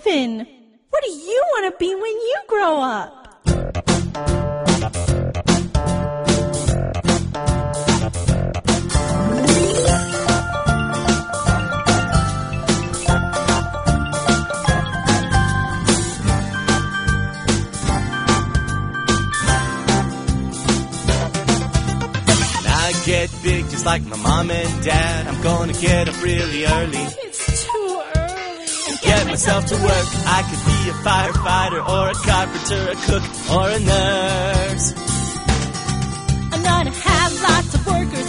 Finn, what do you want to be when you grow up? Get big just like my mom and dad. I'm gonna get up really early. It's too early. Get myself to work. I could be a firefighter or a carpenter, a cook or a nurse. I'm gonna have lots of workers